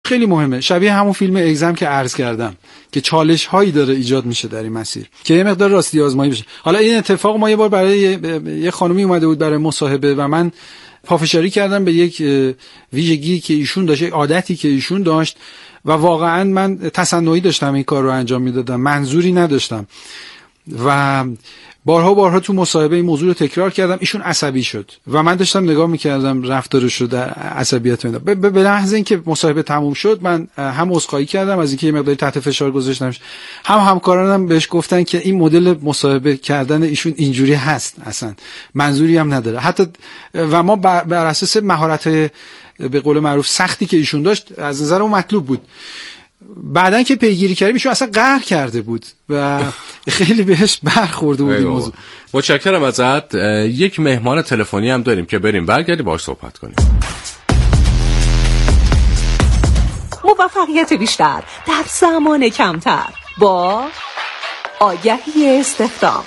خیلی مهمه، شبیه همون فیلم اگزم که عرض کردم که چالش هایی داره ایجاد میشه در این مسیر که یه مقدار راستی آزمایی بشه. حالا این اتفاق ما یه بار برای یه خانومی اومده بود برای مصاحبه و من پافشاری کردم به یک ویژگی که ایشون داشت، یک عادتی که ایشون داشت و واقعا من تصنعی داشتم این کار رو انجام میدادم، منظوری نداشتم و بارها تو مصاحبه این موضوع رو تکرار کردم. ایشون عصبی شد و من داشتم نگاه میکردم رفتارش رو در عصبیت من. به لحظه اینکه مصاحبه تموم شد من هم عذرخواهی کردم از اینکه یه مقداری تحت فشار گذاشتمش، هم همکارانم بهش گفتن که این مدل مصاحبه کردن ایشون اینجوری هست، اصلا منظوری هم نداره حتی. و ما بر اساس مهارت به قول معروف سختی که ایشون داشت از نظر اون مطلوب بود. بعدن که پیگیری کردیم ایشون اصلا قهر کرده بود و خیلی بهش برخورده بود این موضوع. متشکرم ازت. یک مهمان تلفنی هم داریم که بریم برگردیم باهاش صحبت کنیم. موفقیت بیشتر در زمان کمتر با آگهی استخدام.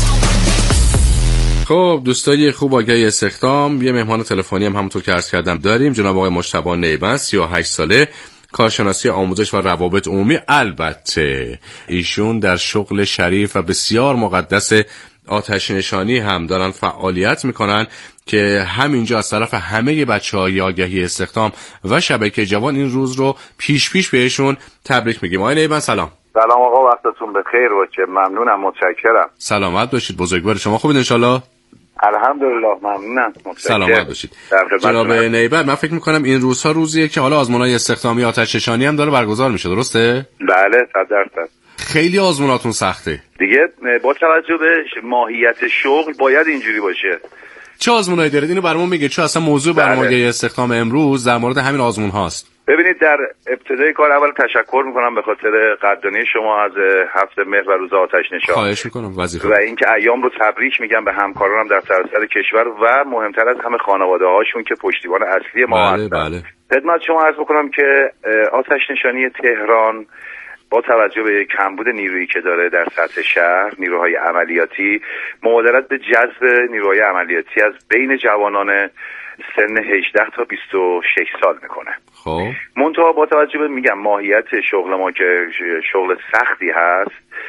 خب دوستای خوب، آگهی استخدام. یه مهمان تلفنی هم همونطور که عرض کردم داریم، جناب آقای مجتبی نیبند، 38 ساله، کارشناسی آموزش و روابط عمومی. البته ایشون در شغل شریف و بسیار مقدس آتش نشانی هم دارن فعالیت میکنن که همینجا از طرف همه بچه‌های آگهی استخدام و شبکه جوان این روز رو پیش بهشون تبریک میگیم. آقای نیبند سلام. سلام آقا، وقتتون بخیر باشه. ممنونم، متشکرم. سلامت باشید، بزرگوار شما. خوبید ان شاءالله؟ الحمدلله ممنونم، سلامت باشید. جناب نیبند، من فکر میکنم این روزها روزیه که حالا آزمون‌های استخدامی آتش نشانی هم داره برگزار میشه، درسته؟ بله 100%. خیلی آزموناتون سخته دیگه با توجه به ماهیت شغل باید اینجوری باشه. چه آزمونایی دارید؟ اینو برامون میگه، چون اصلا موضوع برنامه استخدام امروز در مورد همین آزمون هاست. ببینید، در ابتدای کار اول تشکر میکنم به خاطر قدردانی شما از 7 مهر و روز آتش نشان. خواهش میکنم. وظیفه و اینکه ایام رو تبریک میگم به همکارانم در سراسر کشور و مهمتر از همه خانواده هاشون که پشتیبان اصلی ما هستن. بله. خدمت شما عرض بکنم که آتش نشانی تهران با توجه به کمبود نیرویی که داره در سطح شهر، نیروهای عملیاتی، مبادرت به جذب نیروهای عملیاتی از بین جوانان سن 18 تا 26 سال میکنه. خب منتها با توجه به ماهیت شغل ما که شغل سختی هست،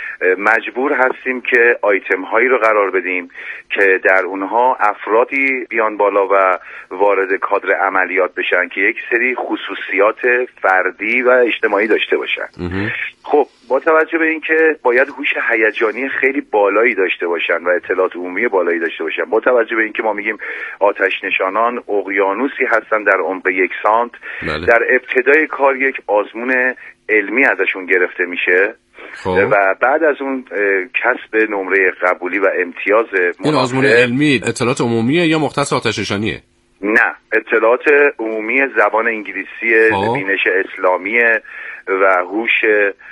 مجبور هستیم که آیتم هایی رو قرار بدیم که در اونها افرادی بیان بالا و وارد کادر عملیات بشن که یک سری خصوصیات فردی و اجتماعی داشته باشن. خب با توجه به اینکه باید هوش هیجانی خیلی بالایی داشته باشن و اطلاعات عمومی بالایی داشته باشن، با توجه به اینکه ما میگیم آتش نشانان اقیانوسی هستن در عمق 1 سانت، در ابتدای کار یک آزمون علمی ازشون گرفته میشه و بعد از اون کسب نمره قبولی و امتیاز. این آزمون علمی اطلاعات عمومیه یا مختص آتش نشانیه؟ نه، اطلاعات عمومی، زبان انگلیسی، بینش اسلامی و هوش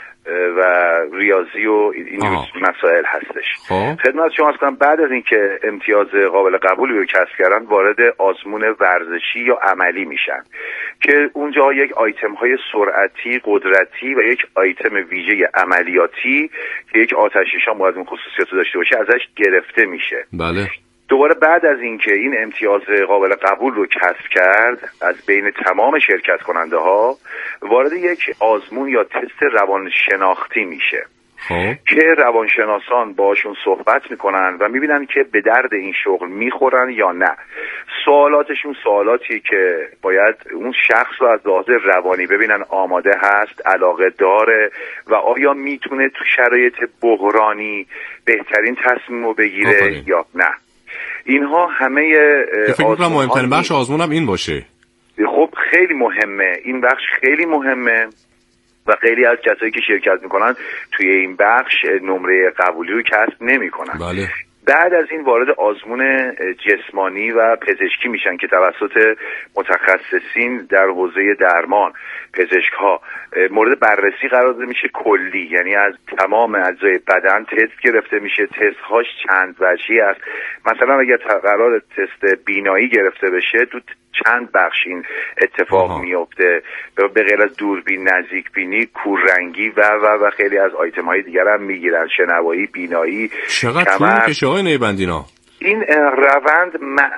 و ریاضی و این مسائل هستش. خدمت شما هستم. بعد از اینکه امتیاز قابل قبولی رو کسب کردن، وارد آزمون ورزشی یا عملی میشن که اونجا یک آیتم های سرعتی، قدرتی و یک آیتم ویژه عملیاتی که یک آتش نشان باید اون خصوصیات رو داشته باشه ازش گرفته میشه. بله. دوباره بعد از اینکه این امتیاز قابل قبول رو کسب کرد، از بین تمام شرکت کننده ها وارد یک آزمون یا تست روانشناختی میشه که روانشناسان باشون صحبت میکنن و میبینن که به درد این شغل میخورن یا نه. سوالاتشون سوالاتی که باید اون شخص رو از لحاظ روانی ببینن آماده هست، علاقه داره و آیا میتونه تو شرایط بحرانی بهترین تصمیم رو بگیره یا نه. اینها همه فکر می‌کنم مهمترین بخش آزمونم این باشه. خب خیلی مهمه، این بخش خیلی مهمه و خیلی از کسایی که شرکت میکنن توی این بخش نمره قبولی رو کسب نمیکنن. بله. بعد از این وارد آزمون جسمانی و پزشکی میشن که توسط متخصصین در حوزه درمان، پزشک ها مورد بررسی قرار داده میشه کلی، یعنی از تمام اجزای بدن تست گرفته میشه. تست هاش چند وجهی است. مثلا اگر قرار تست بینایی گرفته بشه، تو چند بخش این اتفاق میفته، به غیر از دوربین، نزدیک بینی، کوررنگی و خیلی از آیتم های دیگر هم میگیرن، شنوایی، بینایی. چقدر طول میکشه آقای نیبند اینا؟ این روند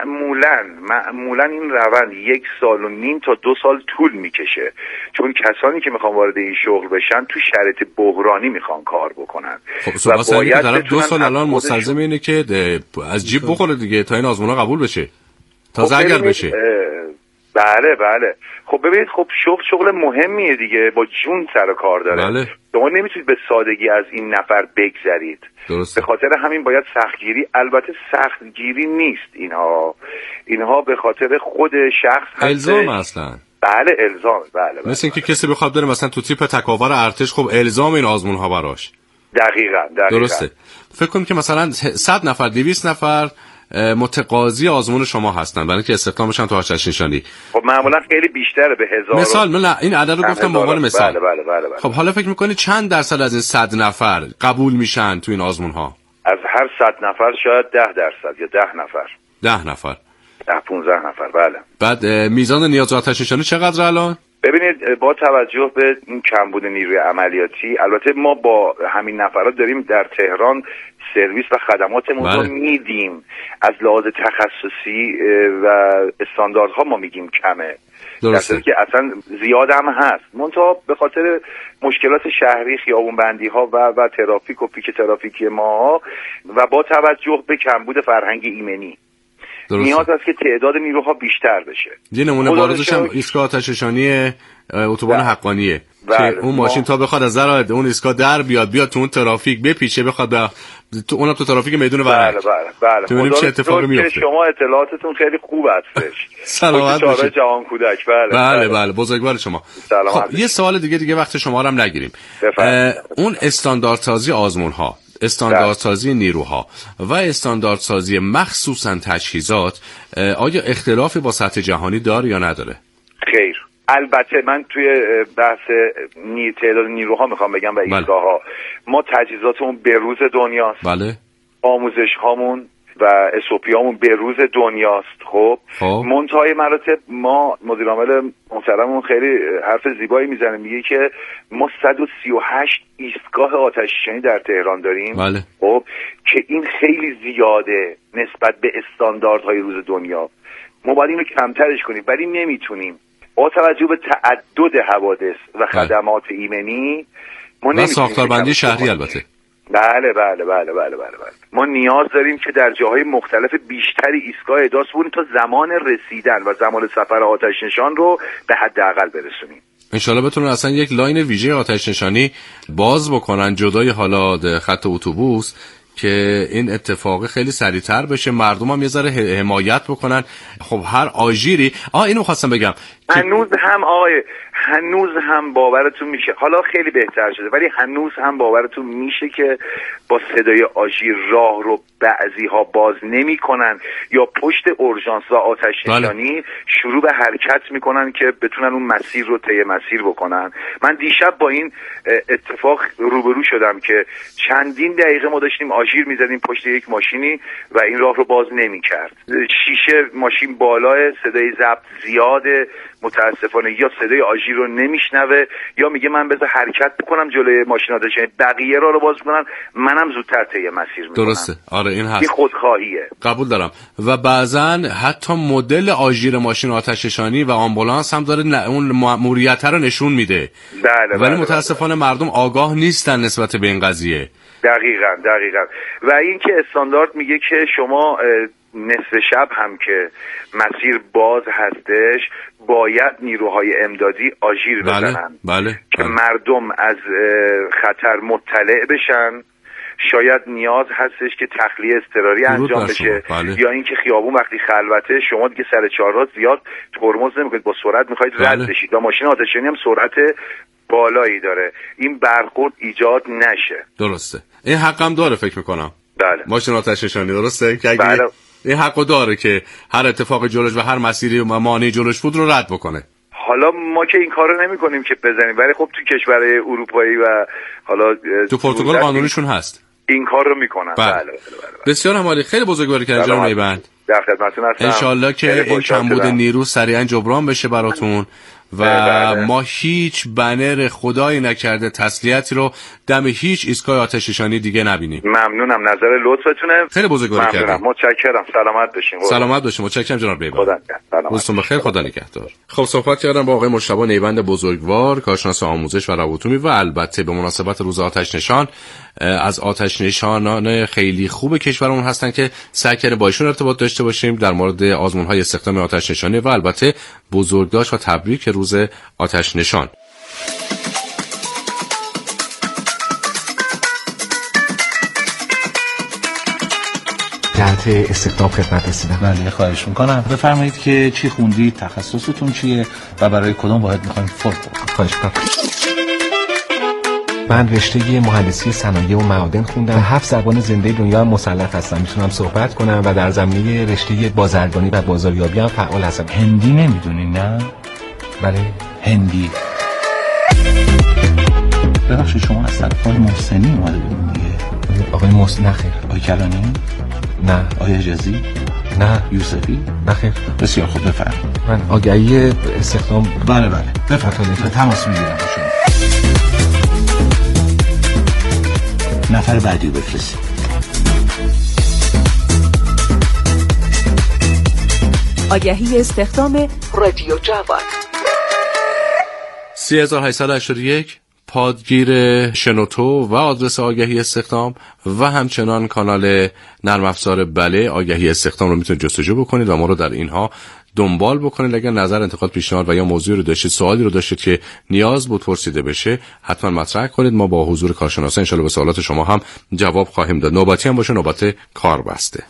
معمولاً این روند 1.5 سال تا 2 سال طول میکشه، چون کسانی که میخوان وارد این شغل بشن تو شرایط بحرانی میخوان کار بکنن. خب باید طرف 2 سال الان مستلزم اینه که از جیب بخوره دیگه تا این آزمون‌ها قبول بشه، تازه اگر بشه. بله. خب ببینید، خب شغل مهمیه دیگه، با جون سر کار داره. بله. شما نمیتونید به سادگی از این نفر بگذرید. درسته. به خاطر همین باید سختگیری، البته سختگیری نیست اینها به خاطر خود شخص هست. الزام اصلا. بله الزام. بله. مثل اینکه کسی بخواد بره مثلا تو تیپ تکاور ارتش، خب الزام این آزمون ها براش. دقیقاً. درسته. فکر کنیم که مثلا 100 نفر 200 نفر متقاضی آزمون شما هستن برای اینکه استخدامشن تو آتش نشانی. خب معمولا خیلی بیشتره به 1000. مثال من این عدد رو گفتم به عنوان مثال. بله. خب حالا فکر می‌کنی چند درصد از این 100 نفر قبول میشن تو این آزمون ها؟ از هر 100 نفر شاید 10% یا 10 نفر. 10 نفر. 15 نفر. بله. بعد میزان نیاز آتش نشانی چقدر الان؟ ببینید، با توجه به این کمبود نیروی عملیاتی، البته ما با همین نفرات داریم در تهران سرویس و خدماتمون رو میدیم. از لحاظ تخصصی و استانداردها ما میگیم کمه، درسته که اصلا زیاد هم هست، منتها به خاطر مشکلات شهری، خیابونبندی ها و ترافیک و پیک ترافیکی ما و با توجه به کمبود فرهنگ ایمنی نیاز است که تعداد نیروها بیشتر بشه. یه نمونه بارزش هم ایستگاه آتش نشانی اتوبان حقانیه که اون ماشین تا بخواد از در اون ایستگاه در بیاد تو اون ترافیک بپیچه، بخواد تو اونم تو ترافیک میدون ورق. بله. تو ببینیم چه اتفاقی میفته. شما اطلاعاتتون خیلی خوب هستش. سلامت باشید. جهان کودک. بله بزرگوار شما. خب یه سوال دیگه وقت شما رو هم نگیریم. اون استانداردسازی آزمون‌ها، استانداردسازی نیروها و استانداردسازی مخصوصا تجهیزات، آیا اختلافی با سطح جهانی داره یا نداره؟ خیر. البته من توی بحث تعداد نیروها میخوام بگم و ایستگاه‌ها، ما تجهیزاتمون به روز دنیاست. بله. آموزش هامون و اسوپیامون به روز دنیاست. خب منتهای مراتب ما مدیر عامل محترممون خیلی حرف زیبایی میزنه، میگه که ما 138 ایستگاه آتش نشانی در تهران داریم. بله. خب که این خیلی زیاده نسبت به استانداردهای روز دنیا. ما باید اینو کمترش کنیم، ولی نمیتونیم با توجه به تعدد حوادث و خدمات ایمنی و ساختاربندی شهری. البته بله. ما نیاز داریم که در جاهای مختلف بیشتری ایستگاه احداث بودیم تا زمان رسیدن و زمان سفر آتش نشان رو به حداقل برسونیم. انشالله بتونن اصلا یک لاین ویژه آتش نشانی باز بکنن جدای حالا خط اتوبوس که این اتفاق خیلی سریعتر بشه، مردم هم یه ذره حمایت بکنن. خب هر آژیری اینو خواستم بگم هنوز هم باورتون میشه، حالا خیلی بهتر شده، ولی هنوز هم باورتون میشه که با صدای آژیر راه رو بعضی ها باز نمی کنن یا پشت اورژانس و آتش نشانی شروع به حرکت میکنن که بتونن اون مسیر رو طی مسیر بکنن. من دیشب با این اتفاق روبرو شدم که چندین دقیقه ما داشتیم آژیر میزدیم پشت یک ماشینی و این راه رو باز نمیکرد. شیشه ماشین بالاه، صدای ضبط زیاده، متاسفانه یا صدای آژیر رو نمیشنوه یا میگه من بذار حرکت بکنم جلوی ماشین آتش نشانی، بقیه راه رو باز کنن، منم زودتر طی مسیر میکنم. درسته. آره این هست. این خودخواهیه. قبول دارم. و بعضن حتی مدل آژیر ماشین آتش نشانی و آمبولانس هم داره اون مأموریت رو نشون میده. ولی متاسفانه مردم آگاه نیستن نسبت به این قضیه. دقیقاً. و این که استاندارد میگه که شما نصف شب هم که مسیر باز هستش باید نیروهای امدادی آژیر بزنن. بله. که مردم از خطر مطلع بشن. شاید نیاز هستش که تخلیه اضطراری انجام بشه. یا اینکه خیابون وقتی خلوته شما دیگه سر چهارراه زیاد ترمز نمیکنید، با سرعت میخواید رد بشید و ماشین آتش نشانی هم سرعت بالایی داره، این برخورد ایجاد نشه. درسته. این حقم داره فکر میکنم. بله. ماشین آتش نشانی درسته که بله. این حقو داره که هر اتفاق جلوش و هر مسیری مانع جلوش بود رو رد بکنه. حالا ما که این کارو نمی‌کنیم که بزنیم، ولی خب تو کشورهای اروپایی و حالا تو پرتغال قانونیشون هست این کار رو میکنن. بله. بسیار عالی. خیلی بزرگواری کردن جناب نیبند. در خدمتتون هستم. ان شاءالله که این کمبود نیرو سریعا جبران بشه براتون و ما هیچ بنر خدایی نکرده تسلیتی رو دم هیچ ایستگاه آتش نشانی دیگه نبینیم. ممنونم، نظر لطفتونه، خیلی بزرگواری کردید. متشکرم. سلامت باشین. متشکرم جناب بیبان. روزتون بخیر. خدا نگهدار. خب صحبت کردم با آقای مجتبی نیبند بزرگوار، کارشناس آموزش و روابط عمومی و البته به مناسبت روز آتش نشان از آتش نشانان خیلی خوب کشورمون هستن که سعی کردیم با ایشون ارتباط داشته باشیم در مورد آزمون‌های استخدام آتش نشانی و البته بزرگداشت و تبریک روز آتش نشان. جهت استخدام خدمت رسیدم. بله خواهش میکنم. بفرمایید که چی خوندید، تخصصتون چیه و برای کدوم واحد میخواین فرض کنید؟ خواهش میکنم. من رشته مهندسی صنایع و معادن خوندم. 7 زبان زنده دنیا هم مسلط هستم. میتونم صحبت کنم و در زمینه رشته بازرگانی و بازاریابی هم فعال هستم. هندی نمیدونین نه؟ بله هندی. ببخشید شما از طرف محسنی اومده بودین دیگه؟ آقای محسن نخیر. آقای کلانی؟ نه. آقای حجازی؟ نه. یوسفی؟ نخیر. بسیار خوب بفرمایید. من آگهی استخدام. بله بفرمایید. تماس میگیرم با شما. نفر بعدی بفرستید. آگهی استخدام رادیو جوان 3881 پادگیر شنوتو و آدرس آگهی استخدام و همچنان کانال نرم افزار بله آگهی استخدام رو میتونید جستجو بکنید و ما رو در اینها دنبال بکنید. اگر نظر، انتقاد، پیشنهاد و یا موضوعی رو داشتید، سوالی رو داشتید که نیاز بود پرسیده بشه، حتما مطرح کنید. ما با حضور کارشناسا ان شاءالله به سوالات شما هم جواب خواهیم داد. نوبتی هم باشه نوبت کار بسته.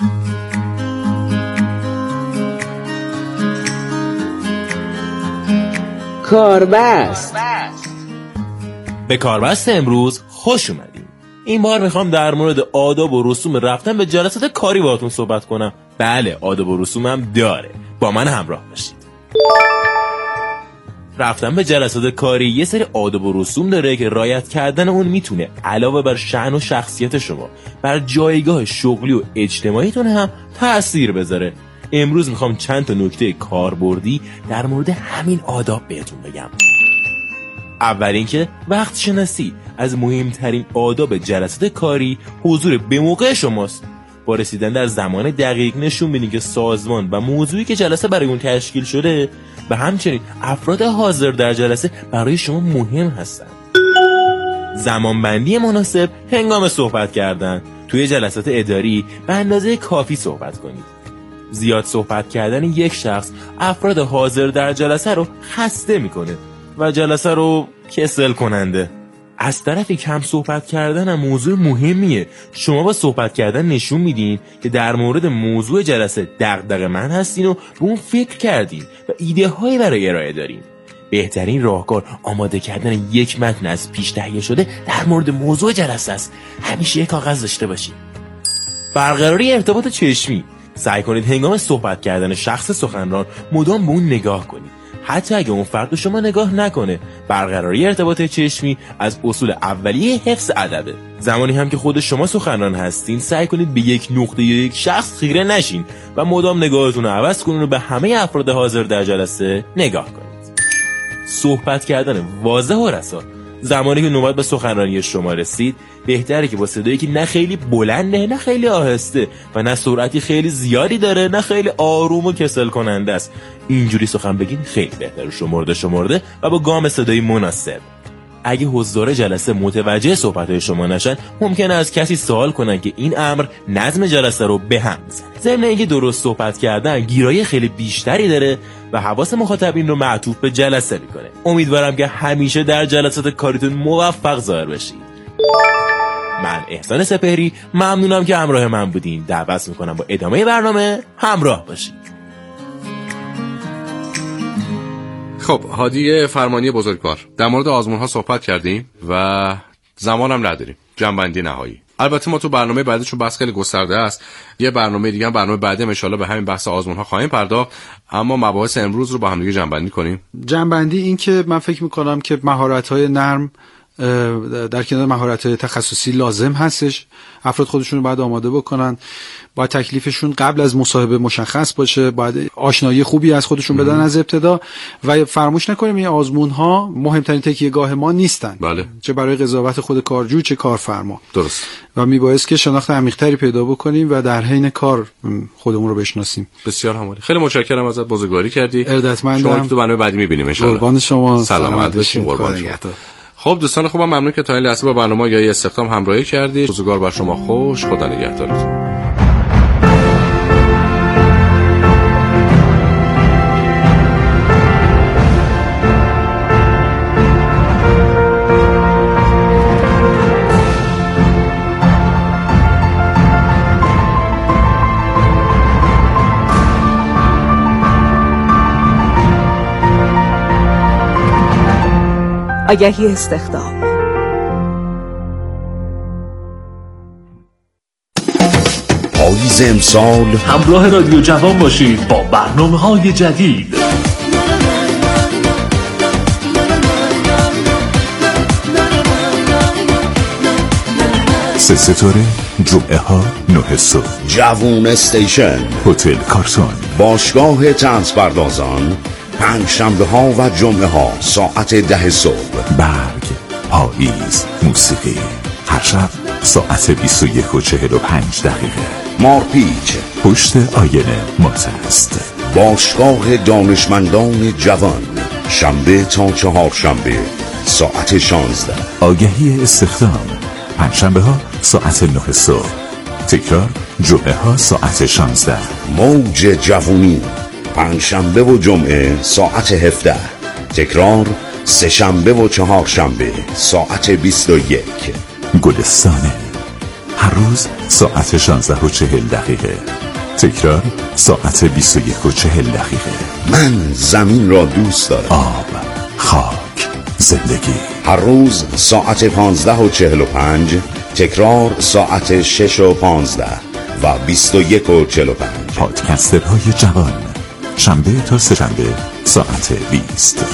کاربست. به کاربست امروز خوش اومدیم. این بار میخوام در مورد آداب و رسوم رفتن به جلسات کاری باهاتون صحبت کنم. بله، آداب و رسومم داره. با من همراه باشید. رفتن به جلسات کاری یه سری آداب و رسوم داره که رعایت کردن اون میتونه علاوه بر شأن و شخصیت شما بر جایگاه شغلی و اجتماعیتون هم تأثیر بذاره. امروز میخوام چند تا نکته کاربردی در مورد همین آداب بهتون بگم. اول اینکه وقت شناسی از مهمترین آداب جلسات کاری حضور به موقع شماست. با رسیدن در زمان دقیق نشون میدین که سازمان و موضوعی که جلسه برای اون تشکیل شده و همچنین افراد حاضر در جلسه برای شما مهم هستند. زمانبندی مناسب هنگام صحبت کردن. توی جلسات اداری به اندازه کافی صحبت کنید. زیاد صحبت کردن یک شخص افراد حاضر در جلسه رو خسته میکنه و جلسه رو کسل کننده. از طرفی کم صحبت کردن هم موضوع مهمیه. شما با صحبت کردن نشون میدین که در مورد موضوع جلسه دغدغه‌مند هستین و به اون فکر کردین و ایده هایی برای ارائه دارین. بهترین راهکار آماده کردن یک متن از پیش تهیه شده در مورد موضوع جلسه است. همیشه یک کاغذ داشته باشین. برقراری ارتباط چشمی. سعی کنید هنگام صحبت کردن شخص سخنران مدام به اون نگاه کنید. حتی اگه اون فرد به شما نگاه نکنه. برقراری ارتباط چشمی از اصول اولیه حفظ ادبه. زمانی هم که خود شما سخنران هستین سعی کنید به یک نقطه یا یک شخص خیره نشین و مدام نگاهتون رو عوض کنین و به همه افراد حاضر در جلسه نگاه کنید. صحبت کردن واضح و رسا. زمانی که نوبت به سخنرانی شما رسید بهتره که با صدایی که نه خیلی بلنده نه خیلی آهسته و نه سرعتی خیلی زیادی داره نه خیلی آروم و کسل کننده است، اینجوری سخن بگین خیلی بهتره. شمرده و با گام صدایی مناسب. اگه حضار جلسه متوجه صحبت‌های شما نشن ممکنه از کسی سوال کنن که این امر نظم جلسه رو به هم میزنه. ضمن اینکه درست صحبت کردن گیرایی خیلی بیشتری داره و حواس مخاطبین رو معطوف به جلسه میکنه. امیدوارم که همیشه در جلسات کاریتون موفق ظاهر بشید. من احسان سپهری ممنونم که همراه من بودین. دعوت میکنم با ادامه برنامه همراه باشید. خب هادی فرمانی بزرگوار، در مورد آزمون ها صحبت کردیم و زمانم نداریم. جنبندی نهایی. البته ما تو برنامه بعدی چون بحث خیلی گسترده است یه برنامه دیگه هم برنامه بعدی ان شاءالله به همین بحث آزمون ها خواهیم پرداخت، اما مباحث امروز رو با هم دیگه جنبندی کنیم. جنبندی این که من فکر میکنم که مهارت های نرم در کنار مهارت‌های تخصصی لازم هستش. افراد خودشون رو باید آماده بکنن، باید تکلیفشون قبل از مصاحبه مشخص باشه، باید آشنایی خوبی از خودشون بدن از ابتدا و فراموش نکنیم این آزمون‌ها مهمترین تکیه‌گاه ما نیستن. بله. چه برای قضاوت خود کارجو چه کارفرما. درست. و میبایست که شناخت عمیق‌تری پیدا بکنیم و در حین کار خودمون رو بشناسیم. بسیار همالی. خیلی متشکرم ازت، بزرگواری کردی. ارادتمندم. شما تو برنامه بعدی می‌بینیم ان شاءالله. قربان شما. سلامت باشین. قربان شما. خب دوستان خوبم، ممنون که تا این لحظه با برنامه آگاهی استخدام همراهی کردید. روزگار بر شما خوش. خدا نگهدارتون. آگهی استخدام. پاییز امسال همراه رادیو جوان باشید با برنامه‌های جدید. سه ستاره، جمعه ها 9 صبح، جوون استیشن، هتل کارتون، باشگاه طنز پردازان، پنج شنبه ها و جمعه ها ساعت 10 صبح. برگ، پاییز، موسیقی، هر شب ساعت 21:45. مارپیچ، پشت آینه مات است. باشگاه دانشمندان جوان، شنبه تا چهارشنبه ساعت 16. آگهی استخدام، پنجشنبه ها ساعت 9 صبح، تکرار جمعه ها ساعت 16. موج جوونی، پنجشنبه و جمعه ساعت 17. تکرار سه‌شنبه و چهارشنبه ساعت 21. گلستانه، هر روز ساعت 16:40. تکرار ساعت 21:40. من زمین را دوست دارم. آب، خاک، زندگی. هر روز ساعت 15:45. تکرار ساعت 6:15 و 21:45. پادکسترهای جوان، شنبه تا سه‌شنبه ساعت 20.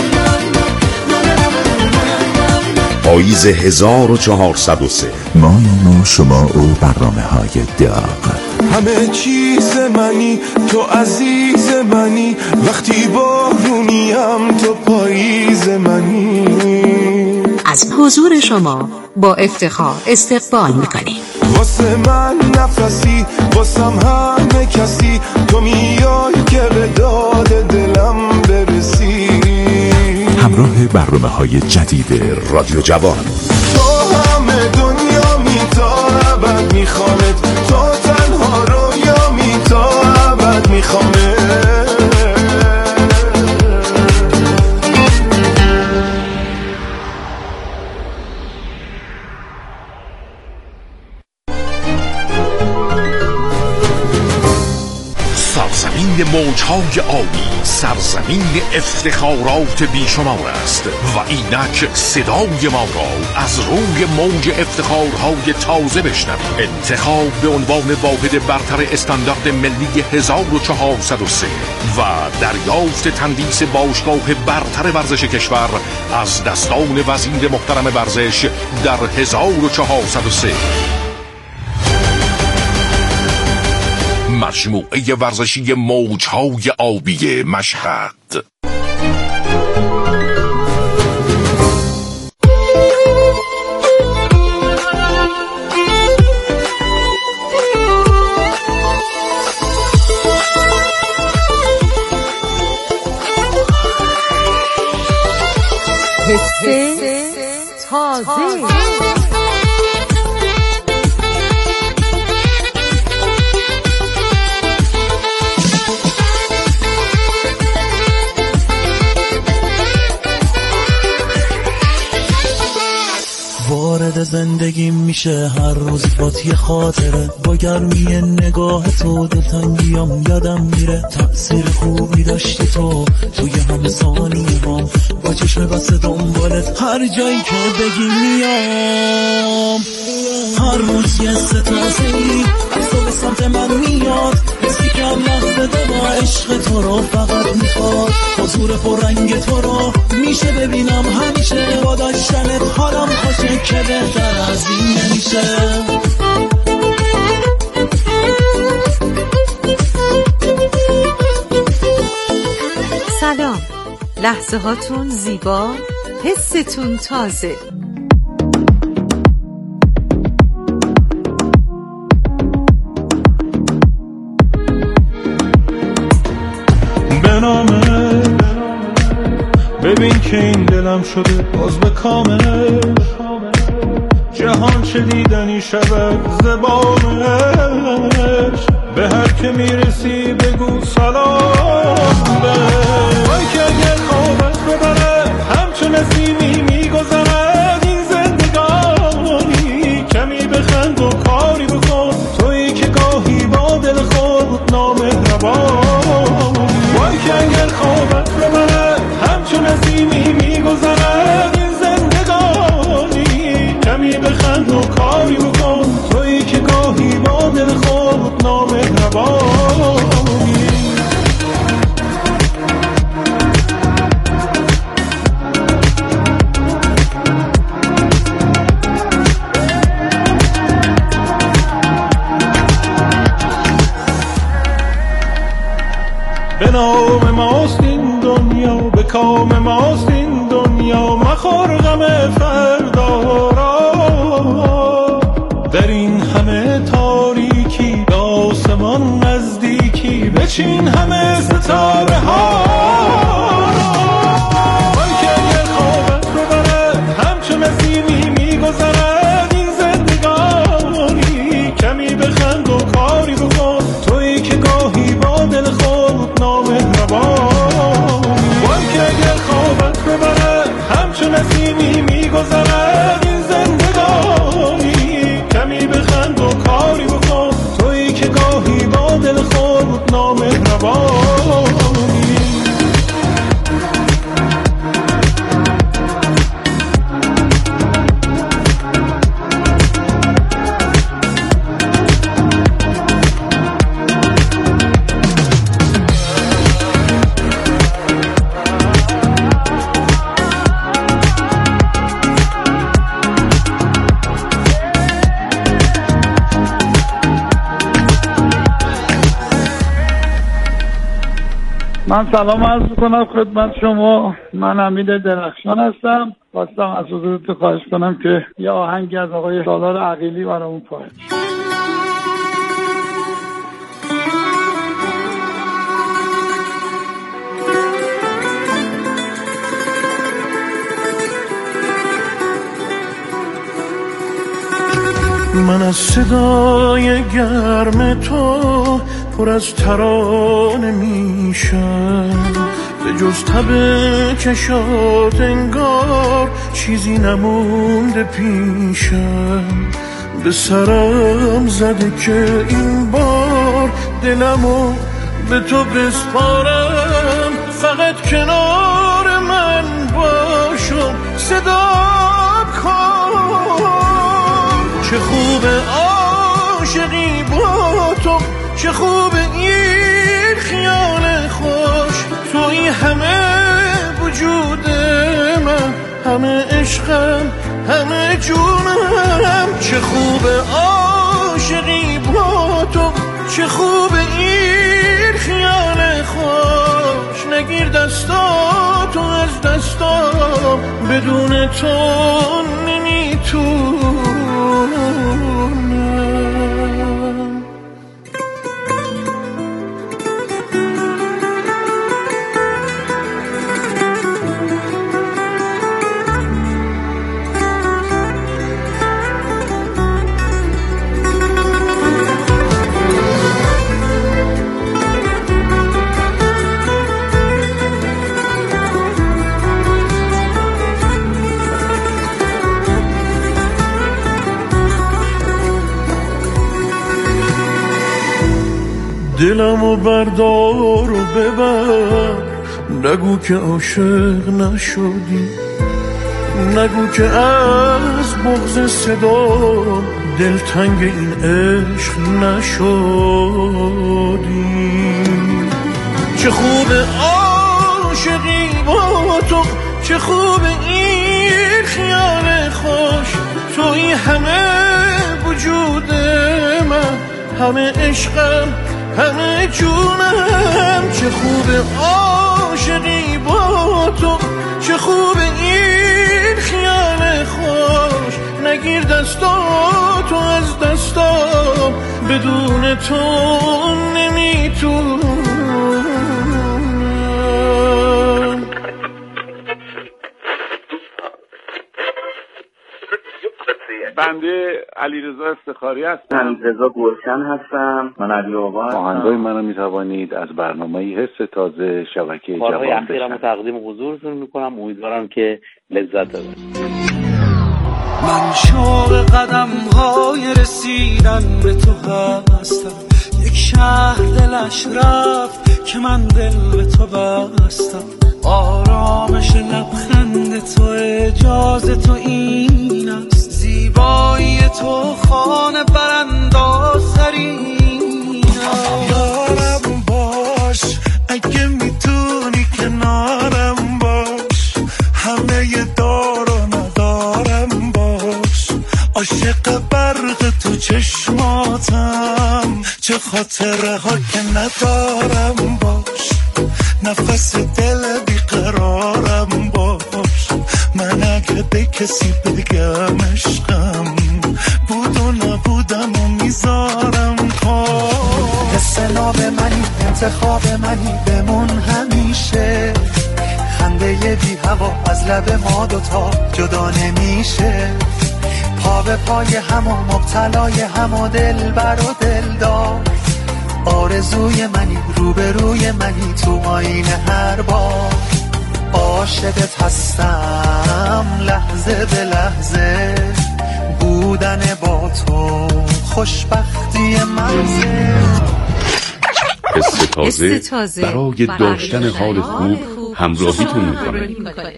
پاییز 1403. ما شما و برنامه‌های داغ. همه چیز منی، تو عزیز منی، وقتی بارونیم تو پاییز منی. از حضور شما با افتخار استقبال میکنیم. واسه من نفسی، واسم همه کسی، تو میای که به داد دلم برسی. همراه برنامه‌های جدید رادیو جوان. تو همه دنیا تا ابد میخوامت، تو تنها رویا تا ابد میخوامت. سرزمین موجهای آبی، سرزمین افتخارات بیشمار است و اینک صدای ما را از روی موج افتخارهای تازه بشنوید. انتخاب به عنوان واحد برتر استاندارد ملی 1403 و دریافت تندیس باشگاه برتر ورزش کشور از دستان وزیر محترم ورزش در 1403. مجموعه ورزشی موجهای آبی مشهد. تازه وارد زندگی میشه هر روز با یه خاطره، با گرمی نگاه تو دلتنگیام یادم میره. تأثیر خوبی داشتی تو توی همه ثانیه‌هام، با چشم بسته دنبالت هر جایی که بگی میام. هر روز یه ستازه‌ای از تو به سمت من میاد، حسی که هم لحظه دما عشق تو رو فقط میخواد. حضور پررنگ تو رو میشه ببینم همیشه، داشتنت حالم خوشه که بهتر از این نمیشه. سلام، لحظه هاتون زیبا، حستون تازه. بنامه ببین که این دلم شده باز به کامل، جهان چه دیدنی شود زبانش، به هر که میرسی بگو سلام بهش. وای که اگر خوابت ببره همچون نسیمی میگذرد این زندگانی، کمی بخند و کاری بکن تویی که گاهی با دل خود نامهربانی. وای که اگر خوابت ببره همچون نسیمی میگذرد این زندگانی، کمی بخند و کاری بکن تویی که گاهی با دل خود نامهربانی. به نام ماست این دنیا، به کام ماست این دنیا، مخور غم فردا را. در این همه تاریکی به آسمان نزدیکی، بچین همه ستاره ها. وای که اگر خوابت ببره همچون نسیمی میگذرد این زندگانی، کمی بخند و کاری بکن تویی که گاهی با دل خود نامهربانی. وای که اگر خوابت ببره همچون نسیمی میگذرد این زندگانی، کمی بخند و کاری بکن تویی که گاهی با دل خود نامهربانی. من سلام عرض میکنم خدمت شما. من حمید درخشان هستم. خواستم از حضورت خواهش کنم که یه آهنگی از آقای سالار عقیلی برامون پاید. من از صدای گرم تو پر از ترانه میشم، به جز تب چشات انگار چیزی نمونده پیشم. به سرم زده که این بار دلمو به تو بسپارم، فقط کنار من باشم صدا کن. چه خوب عاشقی با تو، چه خوب این خیال خوش، توی همه وجود من، همه عشقم، همه جونم. چه خوب عاشقی با تو، چه خوب این خیال خوش، نگیر دستاتو از دستام، بدون تو نمیتونم. دلمو بردار و ببر، نگو که عاشق نشدی، نگو که از بغض صدا دلتنگ این عشق نشدی. چه خوب عاشقی با تو، چه خوب این توی همه وجود من، همه عشقم، همه جونم. چه خوبه عاشقی با تو، چه خوبه این خیال خوش. نگیر دستاتو از دستام، بدون تو نمیتونم. بنده علیرضا افتخاری هستم. رضا گلشن هستم. من علی آقا هستم. آهنگای منو میتوانید از برنامه حس تازه شبکه جوان بشنوید. تقدیم حضورتون میکنم. امیدوارم که لذت ببرید. من شوق قدم های رسیدن به تو هستم. یک شهر دلش رفت که من دل به تو بستم. آرامش لبخند تو، اجازه تو این است. زیبایی تو خانه برانداز ترین است. یارم باش اگه میتونی، کنارم باش همه دار و ندارم باش. عاشق برق تو چشماتم، چه خاطره ها که ندارم باش. نفس دل بیقرارم باش. من اگه به کسی بگم عشقم، بود و نبودم و میذارم پاس. حس ناب منی، انتخاب منی، بمون همیشه. خنده بی هوا از لب ما دوتا جدا نمیشه. پا به پای هم و مبتلای هم و دل بر و دل دار. آرزوی منی، روبروی منی، تو آینه هر بار. عاشقت هستم لحظه به لحظه. بودن با تو خوشبختی منزه. حس تازه برای داشتن حال خوب همراهیتون میکنه.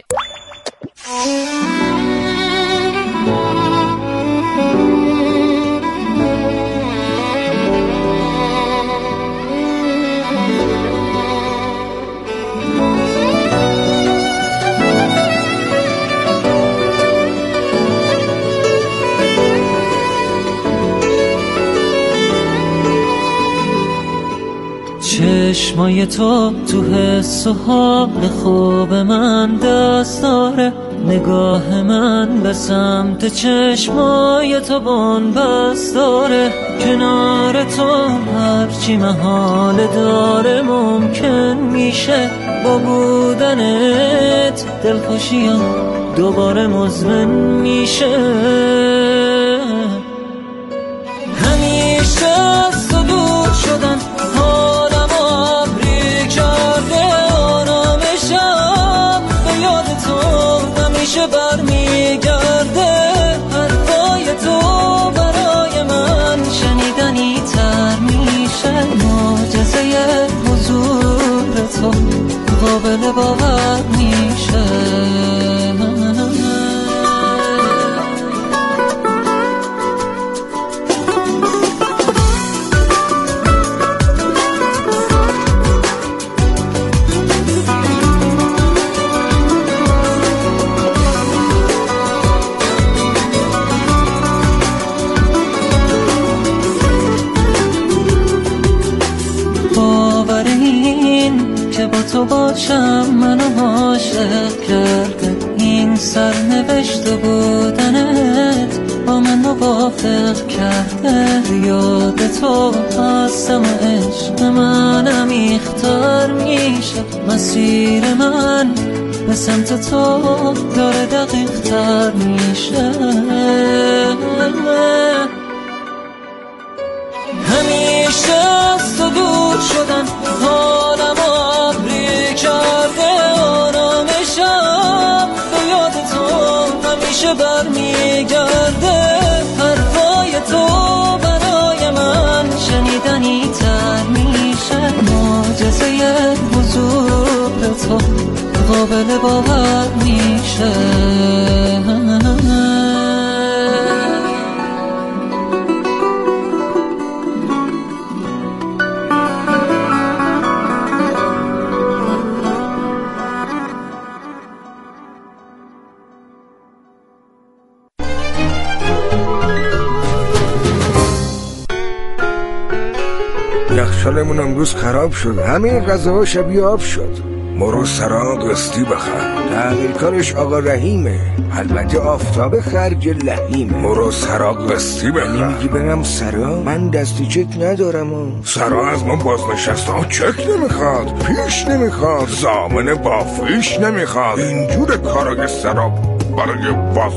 چشمای تو حس و حال خوب من دست داره. نگاه من به سمت چشمای تو بن‌بست داره. کنار تو هرچی محال داره ممکن میشه. با بودنت دلخوشیم دوباره مزمن میشه. همیشه از تو دور شدن حالم آبری کرده. آرامشم به یاد تو همیشه برمیگرده. حرفای تو برای من شنیدنی تر میشه. معجزه حضور تو قابل باور میشه. تو باشم منو عاشق کرده. این سرنوشت بودنت با من موافق کرده. یاد تو هستم و عشق منم ایختر میشه. مسیر من به سمت تو داره دقیق تر میشه. همیشه از تو دور شدن حالم آبری کرده. آرامشم به یاد تو همیشه برمیگرده. حرفای تو برای من شنیدنی تر میشه. معجزه حضور تو قابل باور میشه. یخچالمون امروز خراب شد، همه غذاها شبیه آب شد. مرو سرا قسطی بخر. تعمیرکارش آقا رحیمه، البته آفتاب خرج لحیمه. مرو سرا قسطی بخر. میگی برم سرا؟ من دستی چک ندارم. سرا از ما بازنشسته ها چک نمیخواد، پیش نمیخواد، ضامن با فیش نمیخواد. اینجور کارا که سرا برای باز